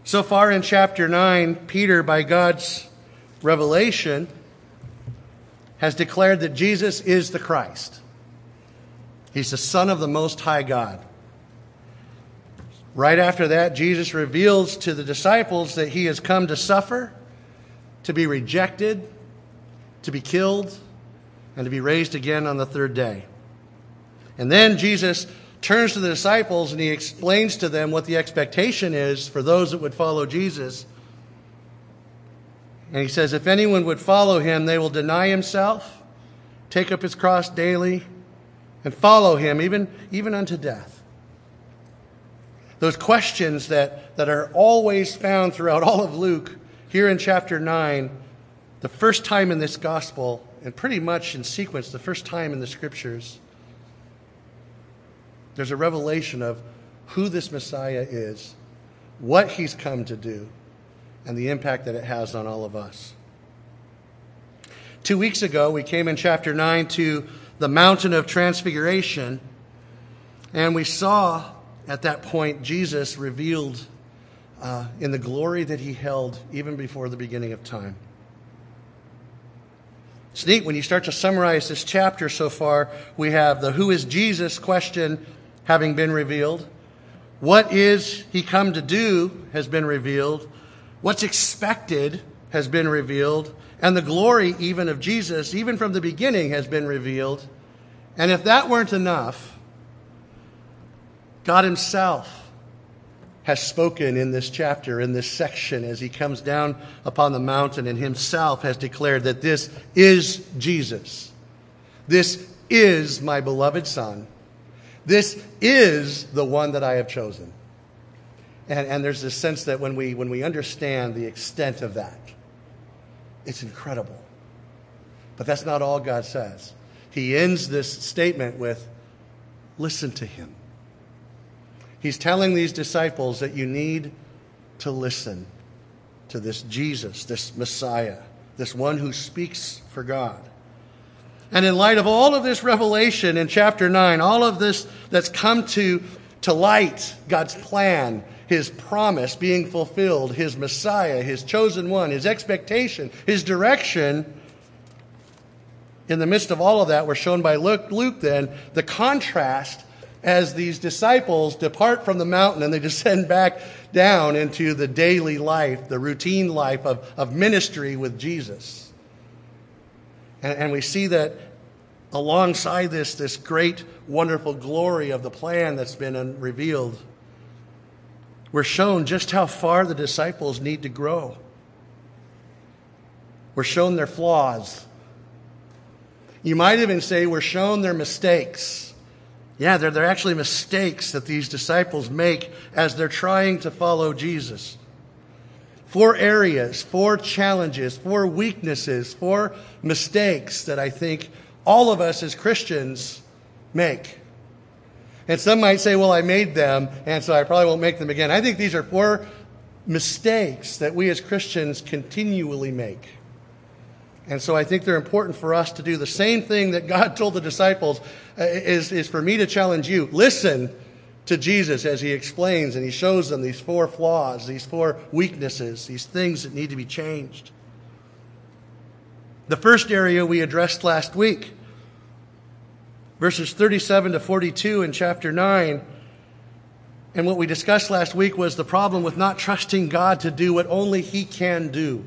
So far in chapter 9, Peter, by God's revelation, has declared that Jesus is the Christ. He's the Son of the Most High God. Right after that, Jesus reveals to the disciples that he has come to suffer, to be rejected, to be killed, and to be raised again on the third day. And then Jesus turns to the disciples and he explains to them what the expectation is for those that would follow Jesus. And he says, if anyone would follow him, they will deny himself, take up his cross daily, and follow him even unto death. Those questions that are always found throughout all of Luke, here in chapter 9, the first time in this gospel, and pretty much in sequence, the first time in the scriptures, there's a revelation of who this Messiah is, what he's come to do, and the impact that it has on all of us. 2 weeks ago, we came in chapter 9 to the mountain of transfiguration, and we saw at that point Jesus revealed in the glory that he held even before the beginning of time. It's neat when you start to summarize this chapter so far. We have the who is Jesus question having been revealed. What is he come to do has been revealed. What's expected has been revealed. And the glory even of Jesus, even from the beginning, has been revealed. And if that weren't enough, God himself has spoken in this chapter, in this section, as he comes down upon the mountain and himself has declared that this is Jesus. This is my beloved Son. This is the one that I have chosen. And there's this sense that when we understand the extent of that, it's incredible. But that's not all God says. He ends this statement with, listen to him. He's telling these disciples that you need to listen to this Jesus, this Messiah, this one who speaks for God. And in light of all of this revelation in chapter 9, all of this that's come to light, God's plan, his promise being fulfilled, his Messiah, his chosen one, his expectation, his direction, in the midst of all of that, we're shown by Luke then the contrast as these disciples depart from the mountain and they descend back down into the daily life, the routine life of ministry with Jesus. And we see that alongside this great, wonderful glory of the plan that's been revealed, we're shown just how far the disciples need to grow. We're shown their flaws. You might even say we're shown their mistakes. Yeah, they're actually mistakes that these disciples make as they're trying to follow Jesus. 4 areas, 4 challenges, 4 weaknesses, 4 mistakes that I think all of us as Christians make. And some might say, well, I made them, and so I probably won't make them again. I think these are 4 mistakes that we as Christians continually make. And so I think they're important for us to do the same thing that God told the disciples is for me to challenge you. Listen to Jesus as he explains and he shows them these 4 flaws, these 4 weaknesses, these things that need to be changed. The first area we addressed last week, verses 37 to 42 in chapter 9. And what we discussed last week was the problem with not trusting God to do what only he can do.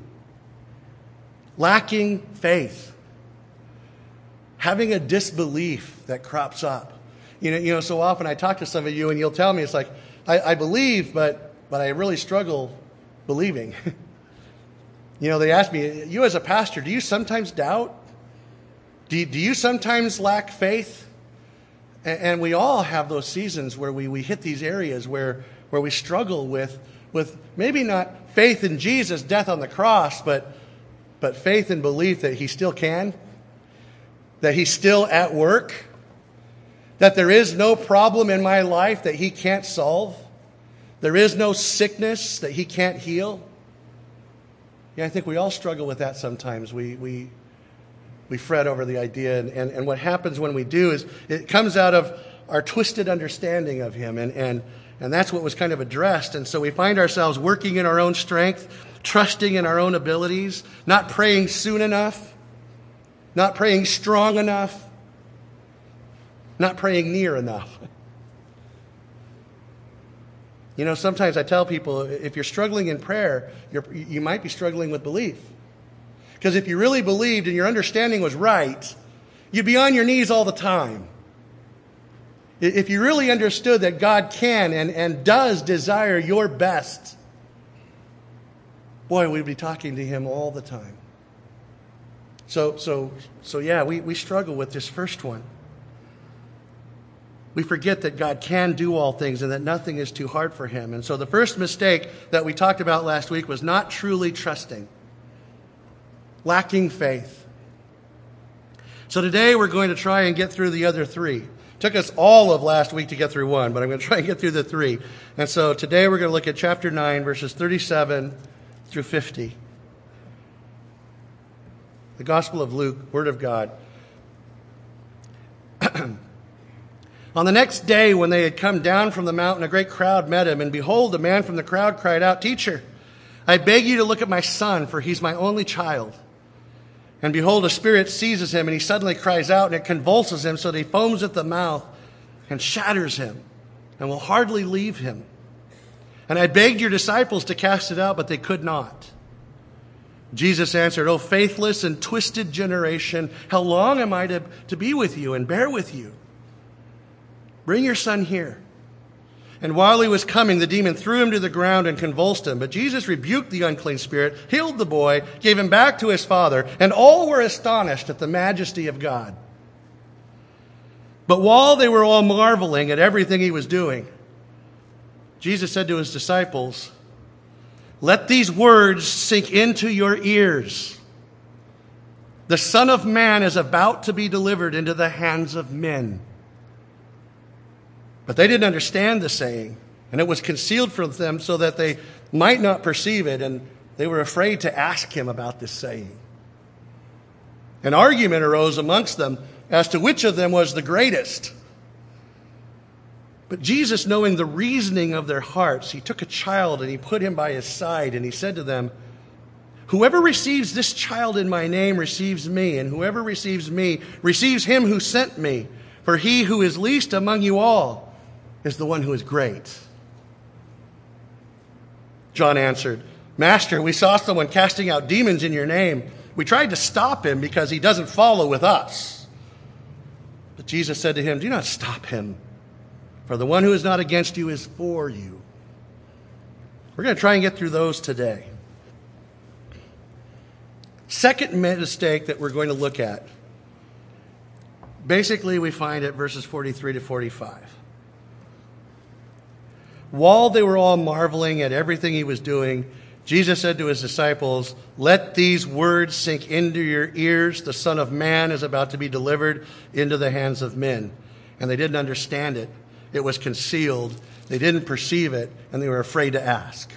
Lacking faith. Having a disbelief that crops up. You know, so often I talk to some of you and you'll tell me, it's like, I believe, but I really struggle believing. They ask me, you as a pastor, do you sometimes doubt? Do you sometimes lack faith? And we all have those seasons where we hit these areas where we struggle with maybe not faith in Jesus' death on the cross, but faith and belief that he still can, that he's still at work, that there is no problem in my life that he can't solve, there is no sickness that he can't heal. Yeah, I think we all struggle with that sometimes. We fret over the idea, and what happens when we do is it comes out of our twisted understanding of him, and And that's what was kind of addressed. And so we find ourselves working in our own strength, trusting in our own abilities, not praying soon enough, not praying strong enough, not praying near enough. You know, sometimes I tell people, if you're struggling in prayer, you might be struggling with belief. Because if you really believed and your understanding was right, you'd be on your knees all the time. If you really understood that God can and does desire your best, boy, we'd be talking to him all the time. So yeah, we struggle with this first one. We forget that God can do all things and that nothing is too hard for him. And so the first mistake that we talked about last week was not truly trusting, lacking faith. So today we're going to try and get through the other three. Took us all of last week to get through one, but I'm going to try and get through the three. And so today we're going to look at chapter 9, verses 37 through 50. The Gospel of Luke, Word of God. On the next day, when they had come down from the mountain, a great crowd met him. And behold, a man from the crowd cried out, "Teacher, I beg you to look at my son, for he's my only child." And behold, a spirit seizes him, and he suddenly cries out, and it convulses him, so that he foams at the mouth and shatters him, and will hardly leave him. And I begged your disciples to cast it out, but they could not. Jesus answered, "O faithless and twisted generation, how long am I to be with you and bear with you? Bring your son here." And while he was coming, the demon threw him to the ground and convulsed him. But Jesus rebuked the unclean spirit, healed the boy, gave him back to his father, and all were astonished at the majesty of God. But while they were all marveling at everything he was doing, Jesus said to his disciples, "Let these words sink into your ears. The Son of Man is about to be delivered into the hands of men." But they didn't understand the saying, and it was concealed from them so that they might not perceive it, and they were afraid to ask him about this saying. An argument arose amongst them as to which of them was the greatest. But Jesus, knowing the reasoning of their hearts, he took a child and he put him by his side, and he said to them, "Whoever receives this child in my name receives me, and whoever receives me receives him who sent me. For he who is least among you all is the one who is great." John answered, "Master, we saw someone casting out demons in your name. We tried to stop him because he doesn't follow with us." But Jesus said to him, "Do not stop him, for the one who is not against you is for you." We're going to try and get through those today. Second mistake that we're going to look at, basically we find at verses 43 to 45. While they were all marveling at everything he was doing, Jesus said to his disciples, "Let these words sink into your ears. The Son of Man is about to be delivered into the hands of men." And they didn't understand it. It was concealed. They didn't perceive it, and they were afraid to ask.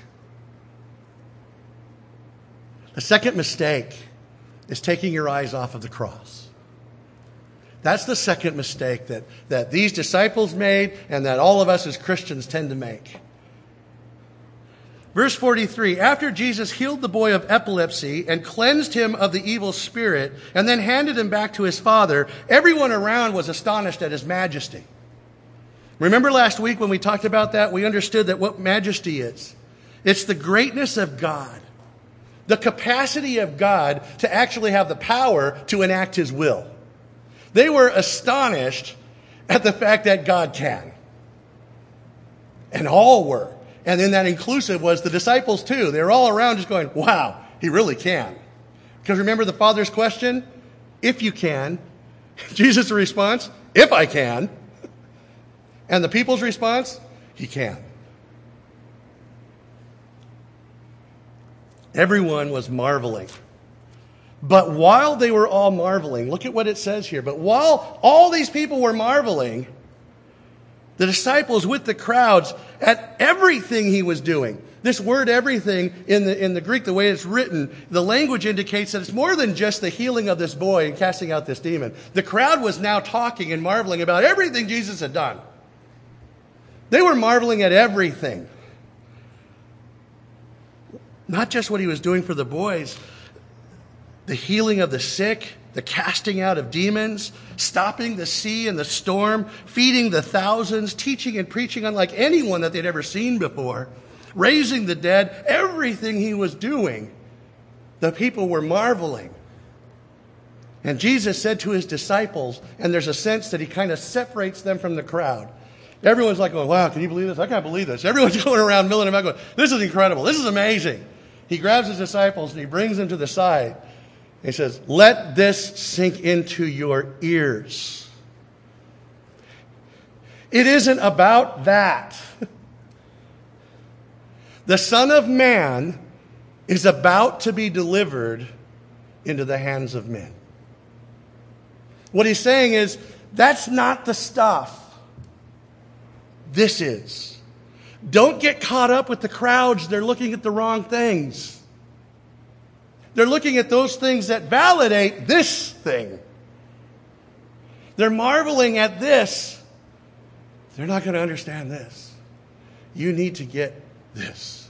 The second mistake is taking your eyes off of the cross. That's the second mistake that these disciples made and that all of us as Christians tend to make. Verse 43, after Jesus healed the boy of epilepsy and cleansed him of the evil spirit and then handed him back to his father, everyone around was astonished at his majesty. Remember last week when we talked about that, we understood that what majesty is. It's the greatness of God, the capacity of God to actually have the power to enact his will. They were astonished at the fact that God can. And all were. And then that inclusive was the disciples too. They were all around just going, "Wow, he really can." Because remember the Father's question? "If you can." Jesus' response? "If I can." And the people's response? "He can." Everyone was marveling. But while they were all marveling, look at what it says here. But while all these people were marveling, the disciples with the crowds at everything he was doing. This word "everything" in the Greek, the way it's written, the language indicates that it's more than just the healing of this boy and casting out this demon. The crowd was now talking and marveling about everything Jesus had done. They were marveling at everything. Not just what he was doing for the boys, the healing of the sick, the casting out of demons, stopping the sea and the storm, feeding the thousands, teaching and preaching unlike anyone that they'd ever seen before, raising the dead, everything he was doing. The people were marveling. And Jesus said to his disciples, and there's a sense that he kind of separates them from the crowd. Everyone's like, oh, wow, can you believe this? I can't believe this. Everyone's going around milling about going, this is incredible. This is amazing. He grabs his disciples and he brings them to the side. He says, let this sink into your ears. It isn't about that. The Son of Man is about to be delivered into the hands of men. What he's saying is, that's not the stuff. This is. Don't get caught up with the crowds. They're looking at the wrong things. They're looking at those things that validate this thing. They're marveling at this. They're not going to understand this. You need to get this.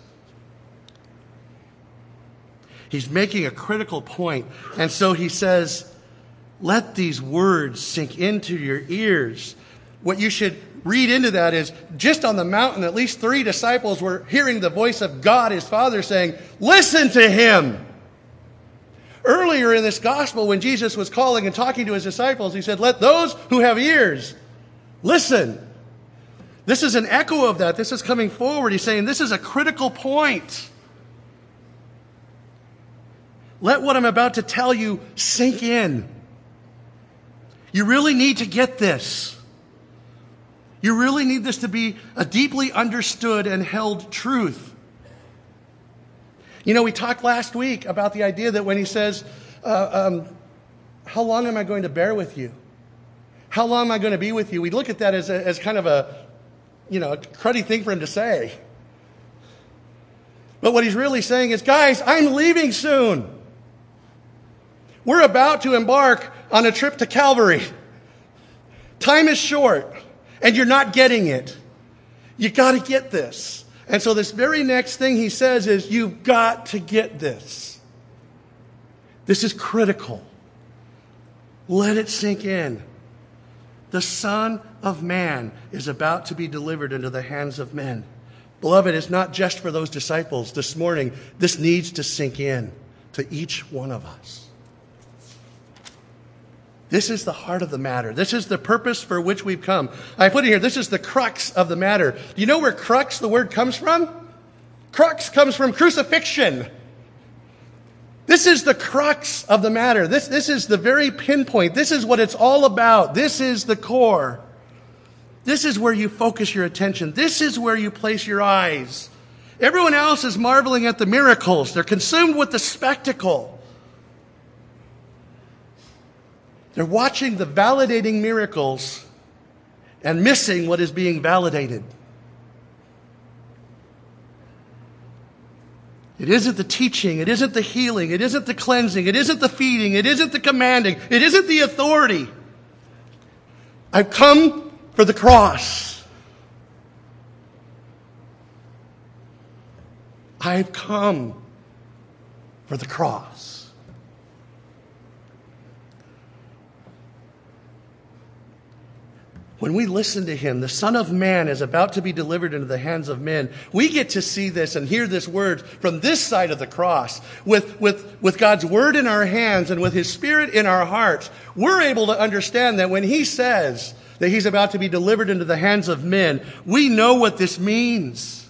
He's making a critical point. And so he says, let these words sink into your ears. What you should read into that is, just on the mountain, at least 3 disciples were hearing the voice of God, his Father, saying, listen to him. Earlier in this gospel, when Jesus was calling and talking to his disciples, he said, let those who have ears listen. This is an echo of that. This is coming forward. He's saying this is a critical point. Let what I'm about to tell you sink in. You really need to get this. You really need this to be a deeply understood and held truth. You know, we talked last week about the idea that when he says, how long am I going to bear with you? How long am I going to be with you? We look at that as kind of a cruddy thing for him to say. But what he's really saying is, guys, I'm leaving soon. We're about to embark on a trip to Calvary. Time is short, and you're not getting it. You got to get this. And so this very next thing he says is, you've got to get this. This is critical. Let it sink in. The Son of Man is about to be delivered into the hands of men. Beloved, it's not just for those disciples this morning. This needs to sink in to each one of us. This is the heart of the matter. This is the purpose for which we've come. I put it here, this is the crux of the matter. Do you know where crux, the word, comes from? Crux comes from crucifixion. This is the crux of the matter. This is the very pinpoint. This is what it's all about. This is the core. This is where you focus your attention. This is where you place your eyes. Everyone else is marveling at the miracles. They're consumed with the spectacle. They're watching the validating miracles and missing what is being validated. It isn't the teaching. It isn't the healing. It isn't the cleansing. It isn't the feeding. It isn't the commanding. It isn't the authority. I've come for the cross. I've come for the cross. When we listen to him, the Son of Man is about to be delivered into the hands of men. We get to see this and hear this word from this side of the cross. With God's word in our hands and with his Spirit in our hearts, we're able to understand that when he says that he's about to be delivered into the hands of men, we know what this means.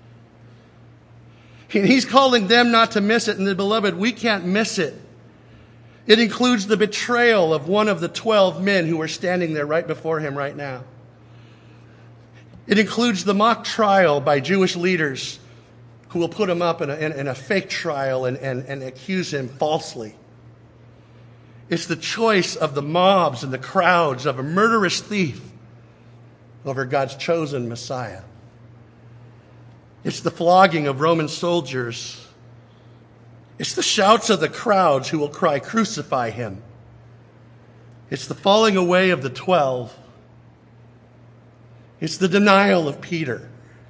And he's calling them not to miss it. And beloved, we can't miss it. It includes the betrayal of one of the 12 men who are standing there right before him right now. It includes the mock trial by Jewish leaders who will put him up in a fake trial and accuse him falsely. It's the choice of the mobs and the crowds of a murderous thief over God's chosen Messiah. It's the flogging of Roman soldiers. It's the shouts of the crowds who will cry, crucify him. It's the falling away of the 12. It's the denial of Peter.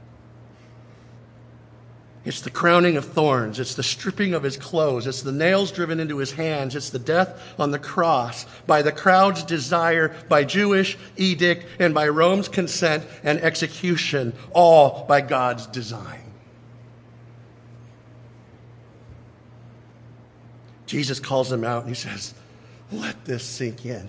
It's the crowning of thorns. It's the stripping of his clothes. It's the nails driven into his hands. It's the death on the cross by the crowd's desire, by Jewish edict, and by Rome's consent and execution, all by God's design. Jesus calls him out and he says, let this sink in.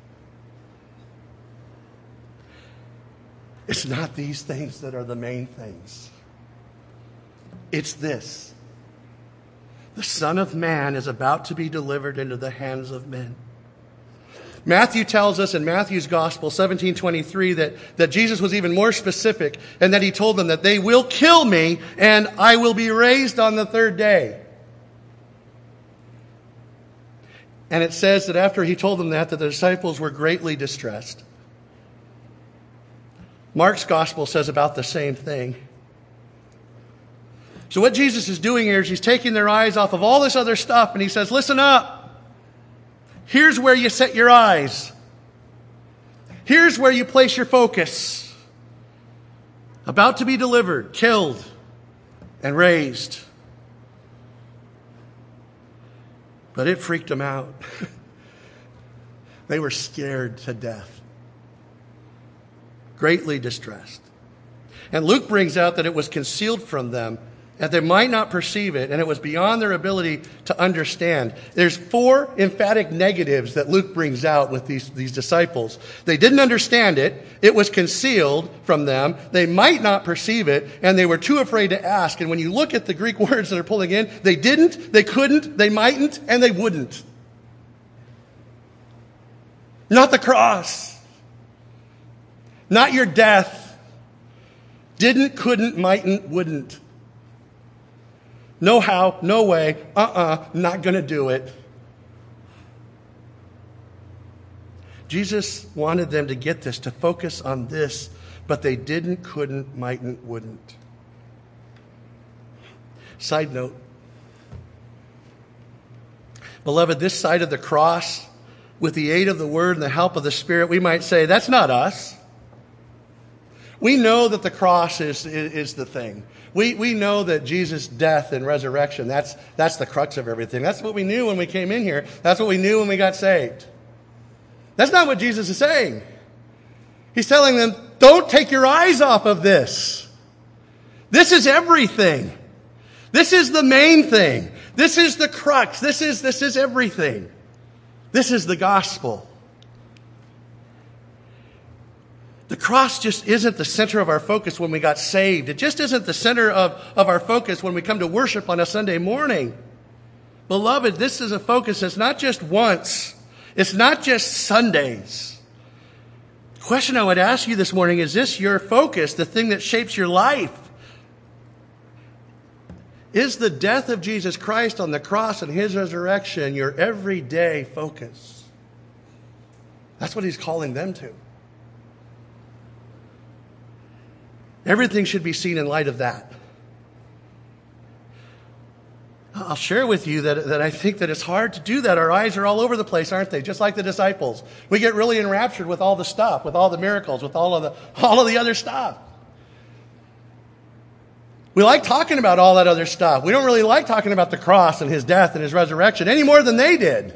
It's not these things that are the main things. It's this. The Son of Man is about to be delivered into the hands of men. Matthew tells us in Matthew's Gospel, 17:23, that Jesus was even more specific and that he told them that they will kill me and I will be raised on the third day. And it says that after he told them that the disciples were greatly distressed. Mark's Gospel says about the same thing. So what Jesus is doing here is he's taking their eyes off of all this other stuff and he says, listen up. Here's where you set your eyes. Here's where you place your focus. About to be delivered, killed, and raised. But it freaked them out. They were scared to death. Greatly distressed. And Luke brings out that it was concealed from them, that they might not perceive it, and it was beyond their ability to understand. There's 4 emphatic negatives that Luke brings out with these disciples. They didn't understand it. It was concealed from them. They might not perceive it, and they were too afraid to ask. And when you look at the Greek words that are pulling in, they didn't, they couldn't, they mightn't, and they wouldn't. Not the cross. Not your death. Didn't, couldn't, mightn't, wouldn't. No how, no way, not going to do it. Jesus wanted them to get this, to focus on this, but they didn't, couldn't, mightn't, wouldn't. Side note. Beloved, this side of the cross, with the aid of the Word and the help of the Spirit, we might say, that's not us. We know that the cross is the thing. We know that Jesus' death and resurrection, that's the crux of everything. That's what we knew when we came in here. That's what we knew when we got saved. That's not what Jesus is saying. He's telling them, don't take your eyes off of this. This is everything. This is the main thing. This is the crux. This is everything. This is the gospel. The cross just isn't the center of our focus when we got saved. It just isn't the center of our focus when we come to worship on a Sunday morning. Beloved, this is a focus that's not just once. It's not just Sundays. The question I would ask you this morning, is this your focus, the thing that shapes your life? Is the death of Jesus Christ on the cross and his resurrection your everyday focus? That's what he's calling them to. Everything should be seen in light of that. I'll share with you that I think that it's hard to do that. Our eyes are all over the place, aren't they? Just like the disciples. We get really enraptured with all the stuff, with all the miracles, with all of the other stuff. We like talking about all that other stuff. We don't really like talking about the cross and his death and his resurrection any more than they did.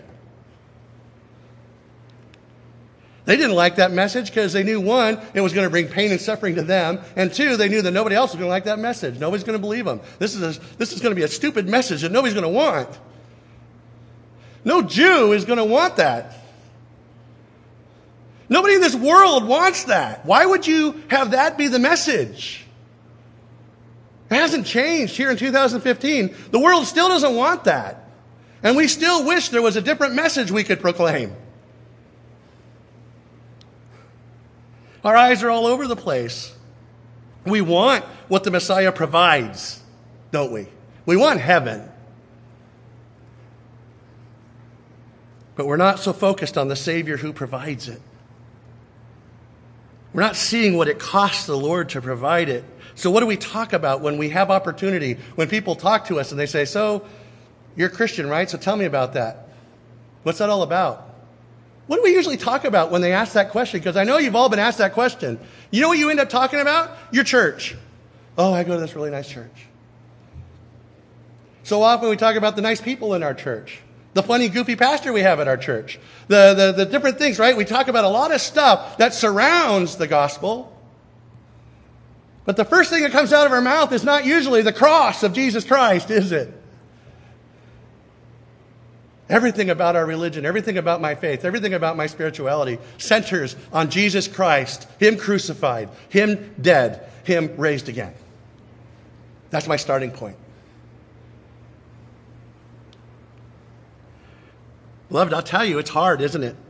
They didn't like that message because they knew, 1, it was going to bring pain and suffering to them, and 2, they knew that nobody else was going to like that message. Nobody's going to believe them. This is going to be a stupid message that nobody's going to want. No Jew is going to want that. Nobody in this world wants that. Why would you have that be the message? It hasn't changed here in 2015. The world still doesn't want that. And we still wish there was a different message we could proclaim. Our eyes are all over the place. We want what the Messiah provides, don't we? We want heaven. But we're not so focused on the Savior who provides it. We're not seeing what it costs the Lord to provide it. So what do we talk about when we have opportunity? When people talk to us and they say, so, you're a Christian, right? So tell me about that. What's that all about? What do we usually talk about when they ask that question? Because I know you've all been asked that question. You know what you end up talking about? Your church. Oh, I go to this really nice church. So often we talk about the nice people in our church, the funny, goofy pastor we have at our church, the different things, right? We talk about a lot of stuff that surrounds the gospel. But the first thing that comes out of our mouth is not usually the cross of Jesus Christ, is it? Everything about our religion, everything about my faith, everything about my spirituality centers on Jesus Christ, Him crucified, Him dead, Him raised again. That's my starting point. Beloved, I'll tell you, it's hard, isn't it?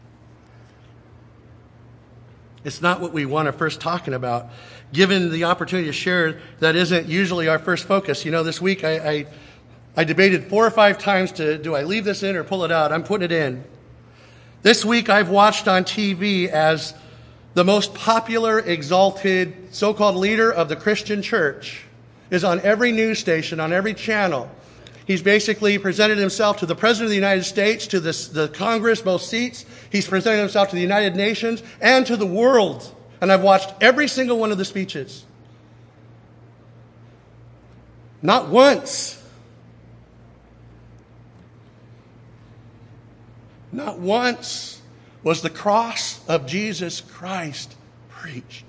It's not what we want to first talking about. Given the opportunity to share, that isn't usually our first focus. You know, this week I debated 4 or 5 times do I leave this in or pull it out? I'm putting it in. This week I've watched on TV as the most popular, exalted, so-called leader of the Christian church is on every news station, on every channel. He's basically presented himself to the President of the United States, to the Congress, both seats. He's presented himself to the United Nations and to the world. And I've watched every single one of the speeches. Not once was the cross of Jesus Christ preached.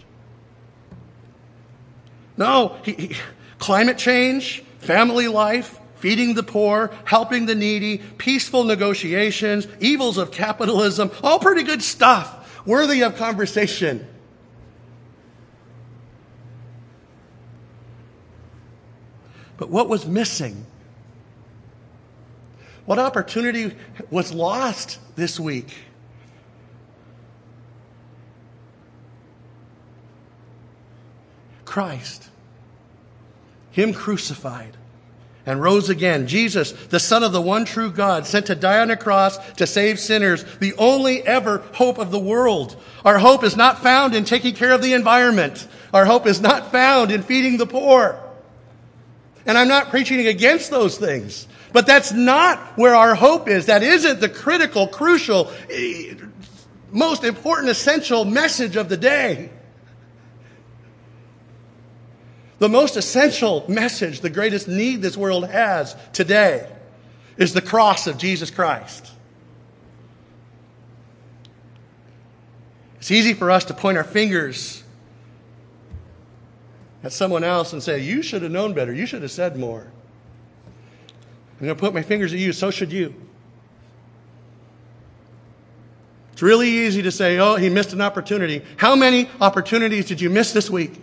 No, climate change, family life, feeding the poor, helping the needy, peaceful negotiations, evils of capitalism, all pretty good stuff, worthy of conversation. But what was missing? What opportunity was lost this week? Christ, Him crucified and rose again. Jesus, the Son of the one true God, sent to die on a cross to save sinners, the only ever hope of the world. Our hope is not found in taking care of the environment. Our hope is not found in feeding the poor. And I'm not preaching against those things. But that's not where our hope is. That isn't the critical, crucial, most important, essential message of the day. The most essential message, the greatest need this world has today, is the cross of Jesus Christ. It's easy for us to point our fingers at someone else and say, you should have known better. You should have said more. I'm going to put my fingers at you. So should you. It's really easy to say, oh, he missed an opportunity. How many opportunities did you miss this week?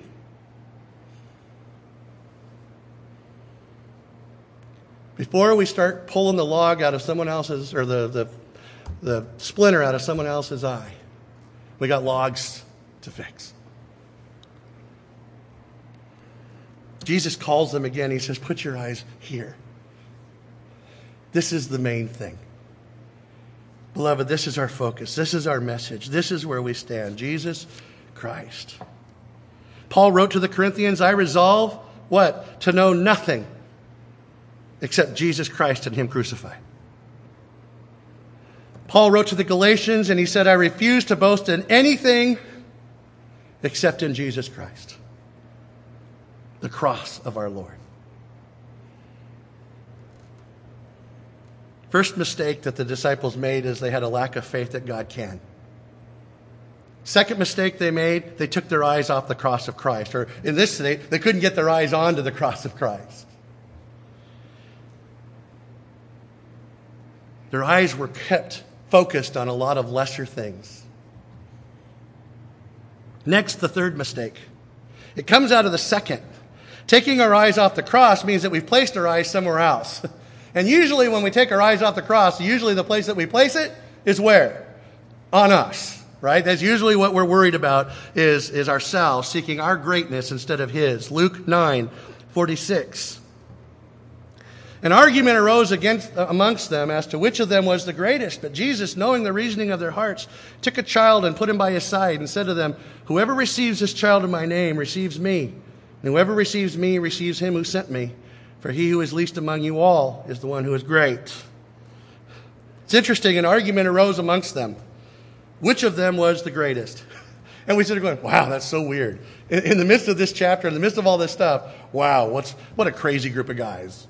Before we start pulling the log out of someone else's, or the splinter out of someone else's eye, we got logs to fix. Jesus calls them again. He says, put your eyes here. This is the main thing. Beloved, this is our focus. This is our message. This is where we stand. Jesus Christ. Paul wrote to the Corinthians, I resolve, what? To know nothing except Jesus Christ and Him crucified. Paul wrote to the Galatians and he said, I refuse to boast in anything except in Jesus Christ, the cross of our Lord. First mistake that the disciples made is they had a lack of faith that God can. Second mistake they made, they took their eyes off the cross of Christ. Or in this state, they couldn't get their eyes onto the cross of Christ. Their eyes were kept focused on a lot of lesser things. Next, the third mistake. It comes out of the second. Taking our eyes off the cross means that we've placed our eyes somewhere else. And usually when we take our eyes off the cross, usually the place that we place it is where? On us, right? That's usually what we're worried about is ourselves, seeking our greatness instead of His. Luke 9:46. An argument arose amongst them as to which of them was the greatest. But Jesus, knowing the reasoning of their hearts, took a child and put him by his side and said to them, whoever receives this child in my name receives me. And whoever receives me receives him who sent me. For he who is least among you all is the one who is great. It's interesting, an argument arose amongst them. which of them was the greatest? And we started going, wow, that's so weird. In the midst of this chapter, in the midst of all this stuff, wow, what a crazy group of guys.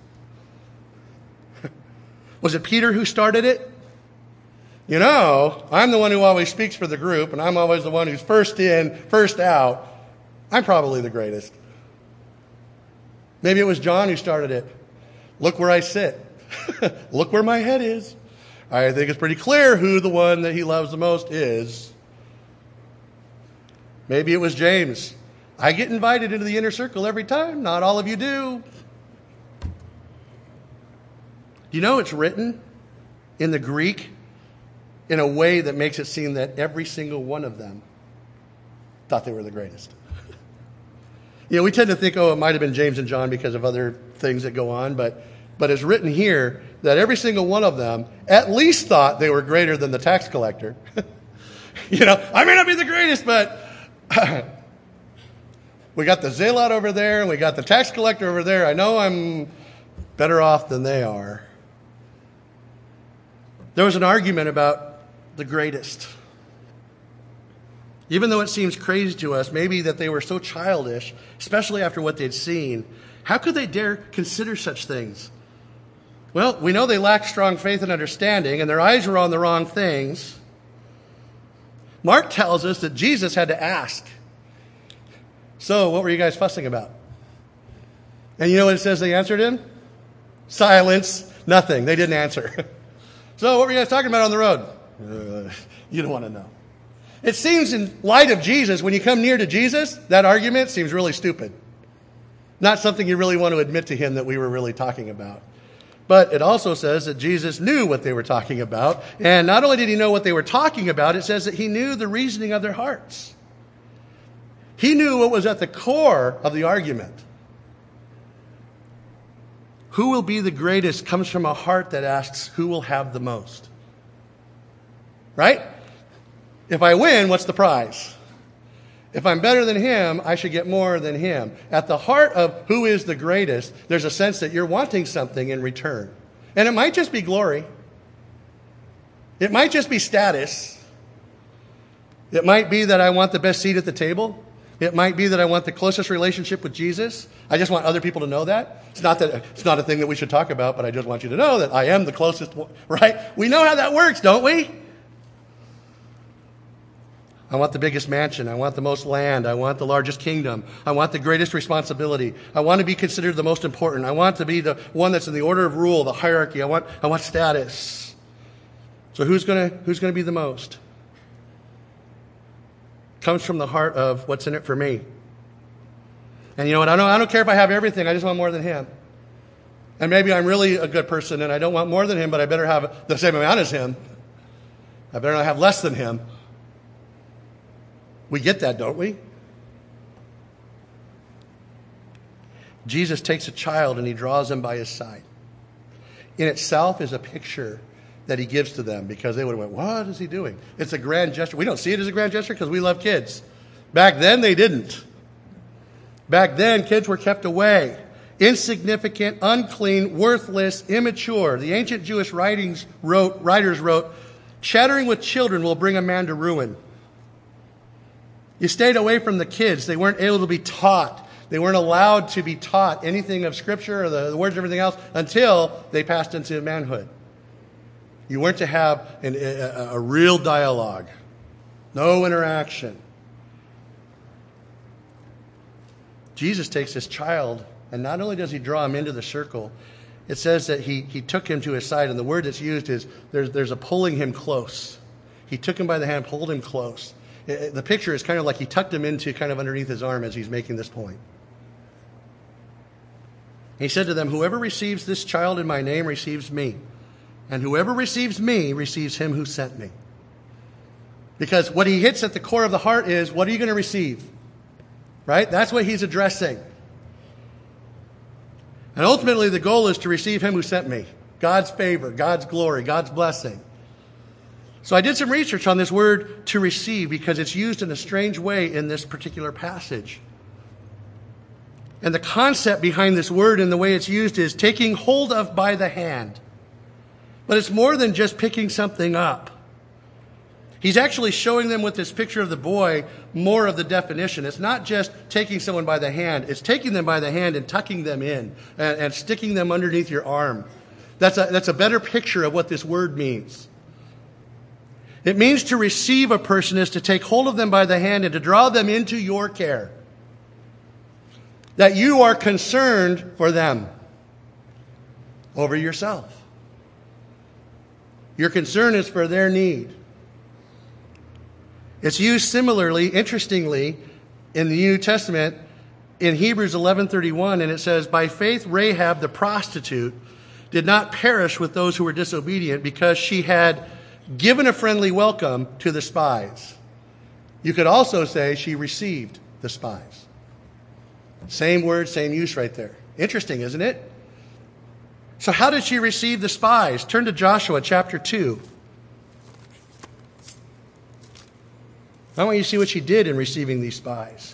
Was it Peter who started it? You know, I'm the one who always speaks for the group, and I'm always the one who's first in, first out. I'm probably the greatest. Maybe it was John who started it. Look where I sit. Look where my head is. I think it's pretty clear who the one that he loves the most is. Maybe it was James. I get invited into the inner circle every time. Not all of you do. Do you know it's written in the Greek in a way that makes it seem that every single one of them thought they were the greatest? You know, we tend to think, it might have been James and John because of other things that go on, but it's written here that every single one of them at least thought they were greater than the tax collector. You know, I may not be the greatest, but we got the zealot over there and we got the tax collector over there. I know I'm better off than they are. There was an argument about the greatest. Even though it seems crazy to us, maybe that they were so childish, especially after what they'd seen, how could they dare consider such things? Well, we know they lacked strong faith and understanding, and their eyes were on the wrong things. Mark tells us that Jesus had to ask. So, what were you guys fussing about? And you know what it says they answered him? Silence. Nothing. They didn't answer. So, what were you guys talking about on the road? You don't want to know. It seems in light of Jesus, when you come near to Jesus, that argument seems really stupid. Not something you really want to admit to him that we were really talking about. But it also says that Jesus knew what they were talking about. And not only did he know what they were talking about, it says that he knew the reasoning of their hearts. He knew what was at the core of the argument. Who will be the greatest comes from a heart that asks, who will have the most? Right? If I win, what's the prize? If I'm better than him, I should get more than him. At the heart of who is the greatest, there's a sense that you're wanting something in return. And it might just be glory. It might just be status. It might be that I want the best seat at the table. It might be that I want the closest relationship with Jesus. I just want other people to know that. It's not a thing that we should talk about, but I just want you to know that I am the closest one, right? We know how that works, don't we? I want the biggest mansion. I want the most land. I want the largest kingdom. I want the greatest responsibility. I want to be considered the most important. I want to be the one that's in the order of rule, the hierarchy. I want status. So who's going to be the most? Comes from the heart of what's in it for me. And you know what? I don't care if I have everything. I just want more than him. And maybe I'm really a good person and I don't want more than him, but I better have the same amount as him. I better not have less than him. We get that, don't we? Jesus takes a child and he draws him by his side. In itself is a picture that he gives to them because they would have went, what is he doing? It's a grand gesture. We don't see it as a grand gesture because we love kids. Back then, they didn't. Back then, kids were kept away. Insignificant, unclean, worthless, immature. The ancient Jewish writers wrote, chattering with children will bring a man to ruin. You stayed away from the kids. They weren't able to be taught. They weren't allowed to be taught anything of Scripture or the words or everything else until they passed into manhood. You weren't to have a real dialogue. No interaction. Jesus takes this child, and not only does he draw him into the circle, it says that he took him to his side, and the word that's used is there's a pulling him close. He took him by the hand, pulled him close. The picture is kind of like he tucked him into kind of underneath his arm as he's making this point. He said to them, whoever receives this child in my name receives me. And whoever receives me receives him who sent me. Because what he hits at the core of the heart is, what are you going to receive? Right? That's what he's addressing. And ultimately the goal is to receive him who sent me. God's favor, God's glory, God's blessing. So I did some research on this word to receive because it's used in a strange way in this particular passage. And the concept behind this word and the way it's used is taking hold of by the hand. But it's more than just picking something up. He's actually showing them with this picture of the boy more of the definition. It's not just taking someone by the hand. It's taking them by the hand and tucking them in and sticking them underneath your arm. That's a better picture of what this word means. It means to receive a person is to take hold of them by the hand and to draw them into your care. That you are concerned for them over yourself. Your concern is for their need. It's used similarly, interestingly, in the New Testament in Hebrews 11:31, and it says, "By faith Rahab the prostitute did not perish with those who were disobedient because she had given a friendly welcome to the spies." You could also say she received the spies. Same word, same use right there. Interesting, isn't it? So how did she receive the spies? Turn to Joshua chapter 2. I want you to see what she did in receiving these spies.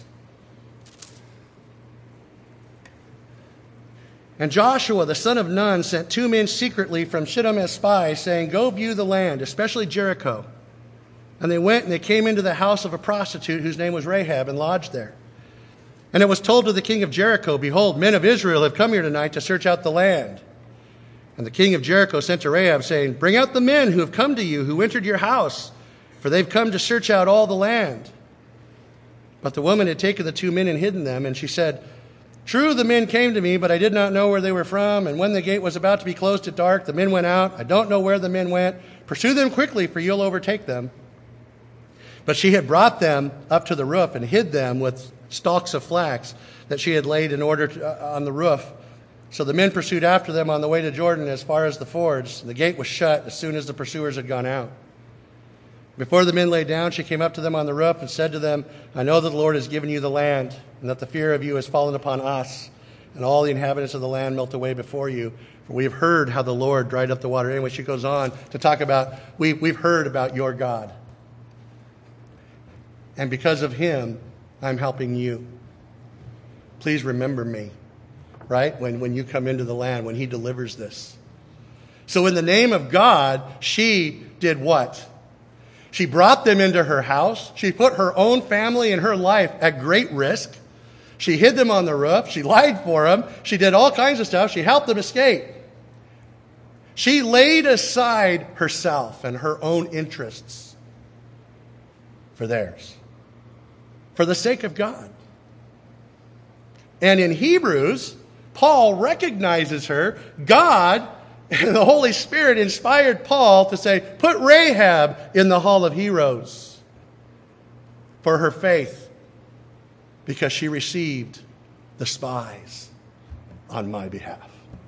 "And Joshua, the son of Nun, sent 2 men secretly from Shittim as spies, saying, 'Go view the land, especially Jericho.' And they went and they came into the house of a prostitute whose name was Rahab and lodged there. And it was told to the king of Jericho, 'Behold, men of Israel have come here tonight to search out the land.' And the king of Jericho sent to Rahab, saying, 'Bring out the men who have come to you, who entered your house, for they've come to search out all the land.' But the woman had taken the 2 men and hidden them, and she said, 'True, the men came to me, but I did not know where they were from. And when the gate was about to be closed at dark, the men went out. I don't know where the men went. Pursue them quickly, for you'll overtake them.' But she had brought them up to the roof and hid them with stalks of flax that she had laid in order on the roof. So the men pursued after them on the way to Jordan as far as the fords. The gate was shut as soon as the pursuers had gone out. Before the men lay down, she came up to them on the roof and said to them, 'I know that the Lord has given you the land, and that the fear of you has fallen upon us, and all the inhabitants of the land melt away before you. For we have heard how the Lord dried up the water.'" Anyway, she goes on to talk about, we've heard about your God. "And because of him, I'm helping you. Please remember me," right? When you come into the land, when he delivers this. So in the name of God, she did what? She brought them into her house. She put her own family and her life at great risk. She hid them on the roof. She lied for them. She did all kinds of stuff. She helped them escape. She laid aside herself and her own interests for theirs, for the sake of God. And in Hebrews, Paul recognizes her. God and the Holy Spirit inspired Paul to say, "Put Rahab in the hall of heroes for her faith, because she received the spies on my behalf."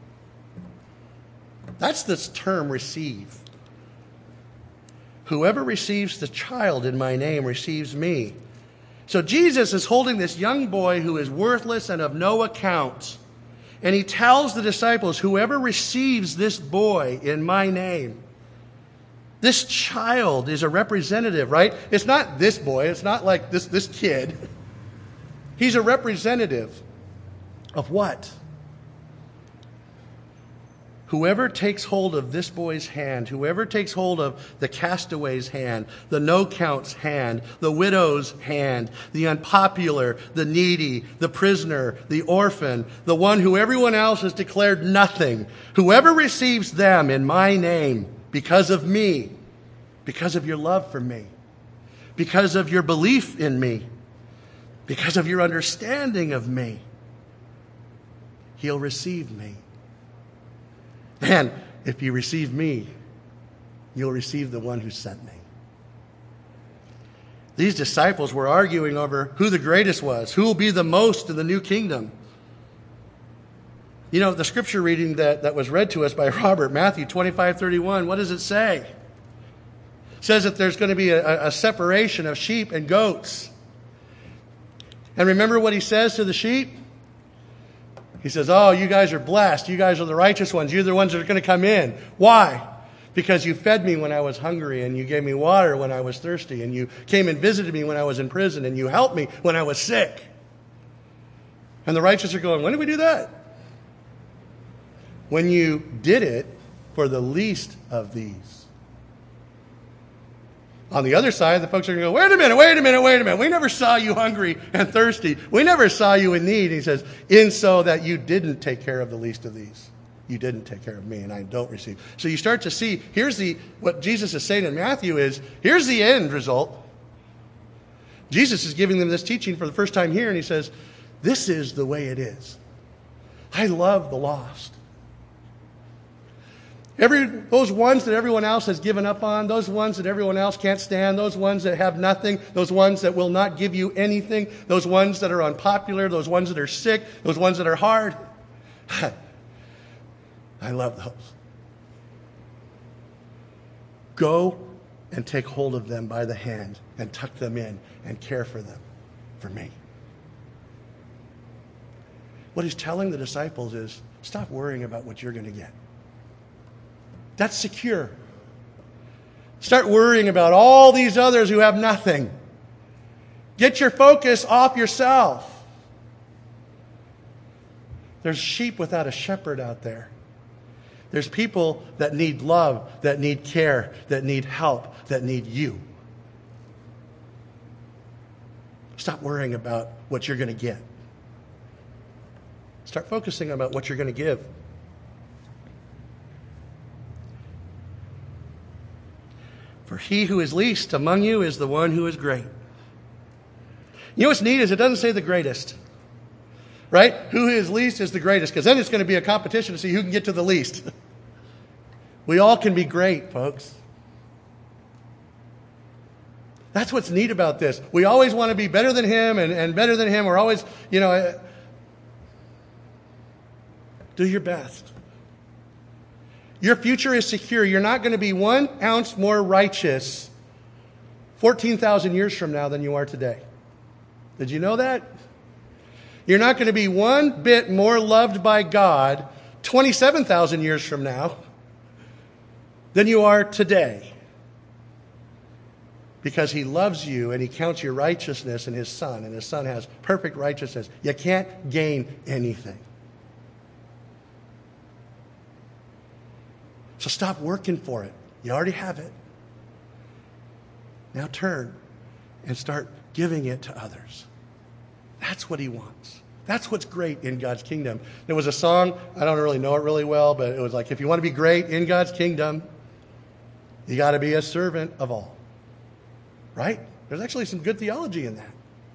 That's this term, receive. "Whoever receives the child in my name receives me." So Jesus is holding this young boy who is worthless and of no account. And he tells the disciples, "Whoever receives this boy in my name," this child is a representative, right? It's not this boy. It's not like this kid. He's a representative of what? Whoever takes hold of this boy's hand, whoever takes hold of the castaway's hand, the no-count's hand, the widow's hand, the unpopular, the needy, the prisoner, the orphan, the one who everyone else has declared nothing, whoever receives them in my name, because of me, because of your love for me, because of your belief in me, because of your understanding of me, he'll receive me. And if you receive me, you'll receive the one who sent me. These disciples were arguing over who the greatest was, who will be the most in the new kingdom. You know, the scripture reading that was read to us by Robert, Matthew 25:31, what does it say? It says that there's going to be a separation of sheep and goats. And remember what he says to the sheep? He says, "Oh, you guys are blessed. You guys are the righteous ones. You're the ones that are going to come in. Why? Because you fed me when I was hungry, and you gave me water when I was thirsty, and you came and visited me when I was in prison, and you helped me when I was sick." And the righteous are going, "When did we do that?" "When you did it for the least of these." On the other side, the folks are going to go, wait a minute. We never saw you hungry and thirsty. We never saw you in need. He says, in so that you didn't take care of the least of these. You didn't take care of me, and I don't receive. So you start to see, what Jesus is saying in Matthew is, here's the end result. Jesus is giving them this teaching for the first time here, and he says, this is the way it is. I love the lost. Those ones that everyone else has given up on, those ones that everyone else can't stand, those ones that have nothing, those ones that will not give you anything, those ones that are unpopular, those ones that are sick, those ones that are hard. I love those. Go and take hold of them by the hand and tuck them in and care for them for me. What he's telling the disciples is, stop worrying about what you're going to get. That's secure. Start worrying about all these others who have nothing. Get your focus off yourself. There's sheep without a shepherd out there. There's people that need love, that need care, that need help, that need you. Stop worrying about what you're going to get. Start focusing about what you're going to give. For he who is least among you is the one who is great. You know what's neat is it doesn't say the greatest. Right? Who is least is the greatest, because then it's going to be a competition to see who can get to the least. We all can be great, folks. That's what's neat about this. We always want to be better than him and better than him. We're always, do your best. Your future is secure. You're not going to be 1 ounce more righteous 14,000 years from now than you are today. Did you know that? You're not going to be 1 bit more loved by God 27,000 years from now than you are today. Because he loves you and he counts your righteousness in his Son, and his Son has perfect righteousness. You can't gain anything. So stop working for it. You already have it. Now turn and start giving it to others. That's what he wants. That's what's great in God's kingdom. There was a song, I don't really know it really well, but it was like, if you want to be great in God's kingdom, you got to be a servant of all. Right? There's actually some good theology in that.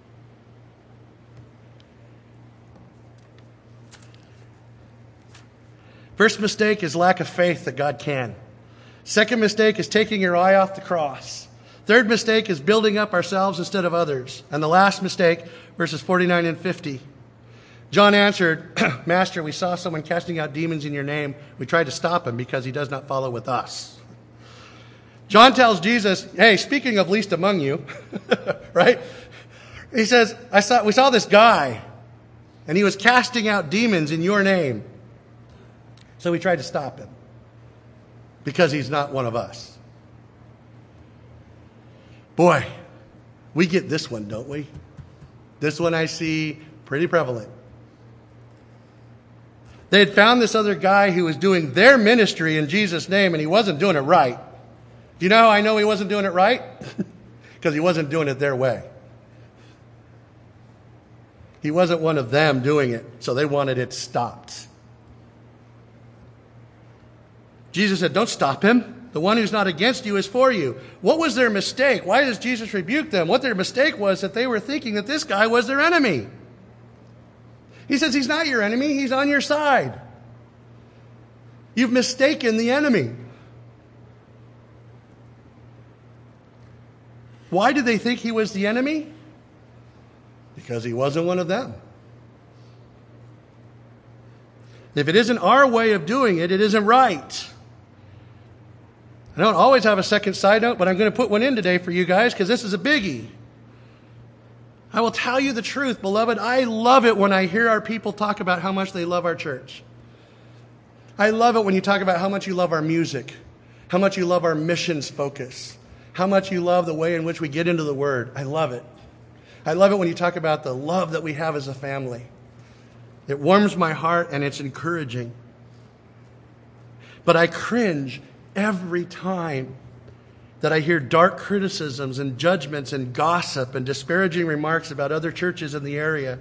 First mistake is lack of faith that God can. Second mistake is taking your eye off the cross. Third mistake is building up ourselves instead of others. And the last mistake, verses 49 and 50. John answered, Master, we saw someone casting out demons in your name. We tried to stop him because he does not follow with us. John tells Jesus, hey, speaking of least among you, right? He says, we saw this guy, and he was casting out demons in your name. So we tried to stop him because he's not one of us. Boy, we get this one, don't we? This one I see pretty prevalent. They had found this other guy who was doing their ministry in Jesus' name, and he wasn't doing it right. Do you know how I know he wasn't doing it right? Because he wasn't doing it their way. He wasn't one of them doing it, so they wanted it stopped. Jesus said, don't stop him. The one who's not against you is for you. What was their mistake? Why does Jesus rebuke them? What their mistake was that they were thinking that this guy was their enemy. He says he's not your enemy. He's on your side. You've mistaken the enemy. Why did they think he was the enemy? Because he wasn't one of them. If it isn't our way of doing it, it isn't right. I don't always have a second side note, but I'm going to put one in today for you guys because this is a biggie. I will tell you the truth, beloved. I love it when I hear our people talk about how much they love our church. I love it when you talk about how much you love our music, how much you love our missions focus, how much you love the way in which we get into the Word. I love it. I love it when you talk about the love that we have as a family. It warms my heart and it's encouraging. But I cringe every time that I hear dark criticisms and judgments and gossip and disparaging remarks about other churches in the area.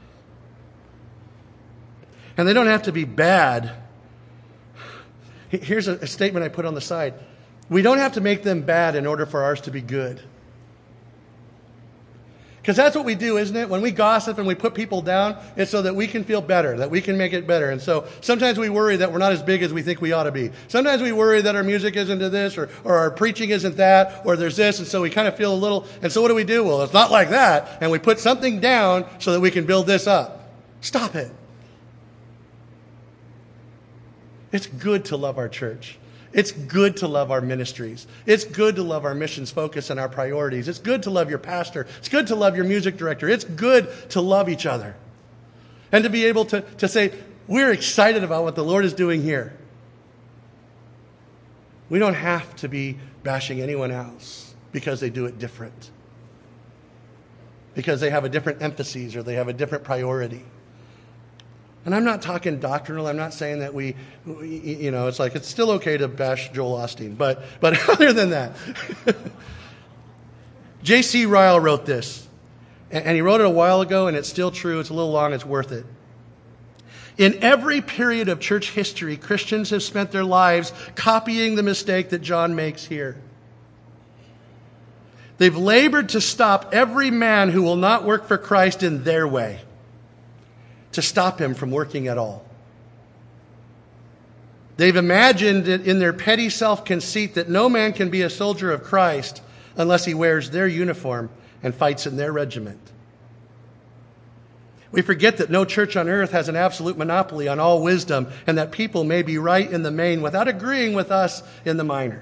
And they don't have to be bad. Here's a statement I put on the side. We don't have to make them bad in order for ours to be good. Because that's what we do, isn't it? When we gossip and we put people down, it's so that we can feel better, that we can make it better. And so sometimes we worry that we're not as big as we think we ought to be. Sometimes we worry that our music isn't to this, or our preaching isn't that, or there's this, and so we kind of feel a little, and so what do? Well, it's not like that, and we put something down so that we can build this up. Stop it. It's good to love our church. It's good to love our ministries. It's good to love our missions focus and our priorities. It's good to love your pastor. It's good to love your music director. It's good to love each other. And to be able to say, we're excited about what the Lord is doing here. We don't have to be bashing anyone else because they do it different. Because they have a different emphasis or they have a different priority. And I'm not talking doctrinal. I'm not saying that it's like it's still okay to bash Joel Osteen. But other than that, J.C. Ryle wrote this. And he wrote it a while ago, and it's still true. It's a little long. It's worth it. In every period of church history, Christians have spent their lives copying the mistake that John makes here. They've labored to stop every man who will not work for Christ in their way, to stop him from working at all. They've imagined it in their petty self-conceit that no man can be a soldier of Christ unless he wears their uniform and fights in their regiment. We forget that no church on earth has an absolute monopoly on all wisdom, and that people may be right in the main without agreeing with us in the minor.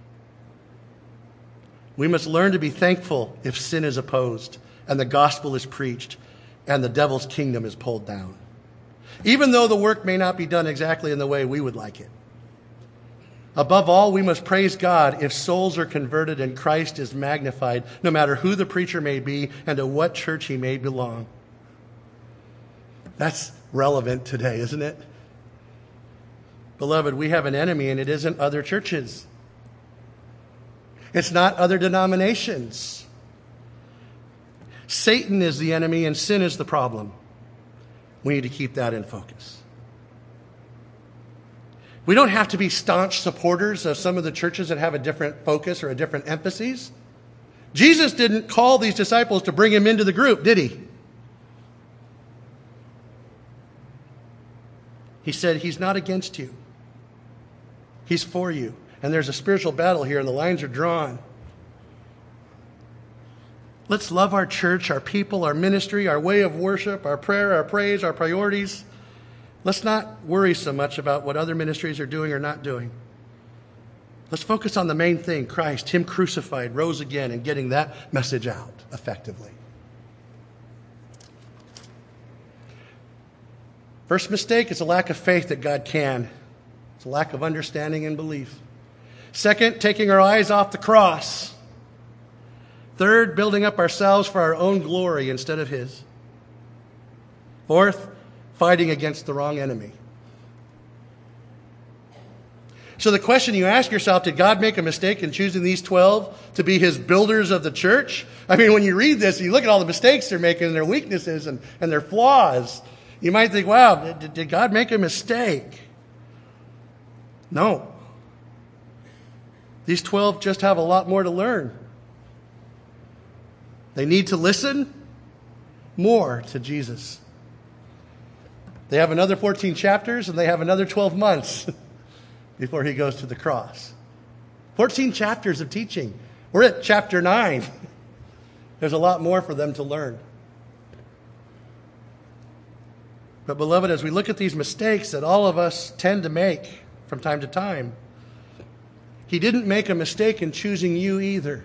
We must learn to be thankful if sin is opposed and the gospel is preached and the devil's kingdom is pulled down, even though the work may not be done exactly in the way we would like it. Above all, we must praise God if souls are converted and Christ is magnified, no matter who the preacher may be and to what church he may belong. That's relevant today, isn't it? Beloved, we have an enemy, and it isn't other churches. It's not other denominations. Satan is the enemy and sin is the problem. We need to keep that in focus. We don't have to be staunch supporters of some of the churches that have a different focus or a different emphasis. Jesus didn't call these disciples to bring him into the group, did he? He said, he's not against you. He's for you. And there's a spiritual battle here, and the lines are drawn. Let's love our church, our people, our ministry, our way of worship, our prayer, our praise, our priorities. Let's not worry so much about what other ministries are doing or not doing. Let's focus on the main thing, Christ, him crucified, rose again, and getting that message out effectively. First mistake is a lack of faith that God can. It's a lack of understanding and belief. Second, taking our eyes off the cross. Third, building up ourselves for our own glory instead of his. Fourth, fighting against the wrong enemy. So the question you ask yourself, did God make a mistake in choosing these 12 to be his builders of the church? I mean, when you read this, you look at all the mistakes they're making and their weaknesses and their flaws. You might think, wow, did God make a mistake? No. These 12 just have a lot more to learn. They need to listen more to Jesus. They have another 14 chapters and they have another 12 months before he goes to the cross. 14 chapters of teaching. We're at chapter 9. There's a lot more for them to learn. But beloved, as we look at these mistakes that all of us tend to make from time to time, he didn't make a mistake in choosing you either.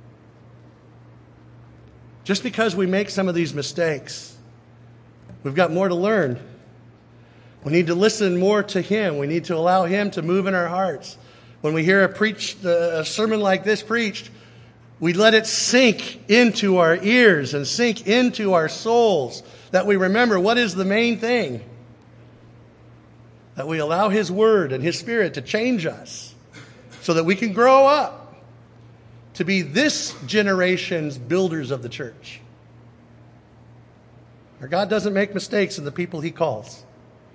Just because we make some of these mistakes, we've got more to learn. We need to listen more to him. We need to allow him to move in our hearts. When we hear a sermon like this preached, we let it sink into our ears and sink into our souls, that we remember what is the main thing. That we allow his word and his spirit to change us so that we can grow up to be this generation's builders of the church. Our God doesn't make mistakes in the people he calls.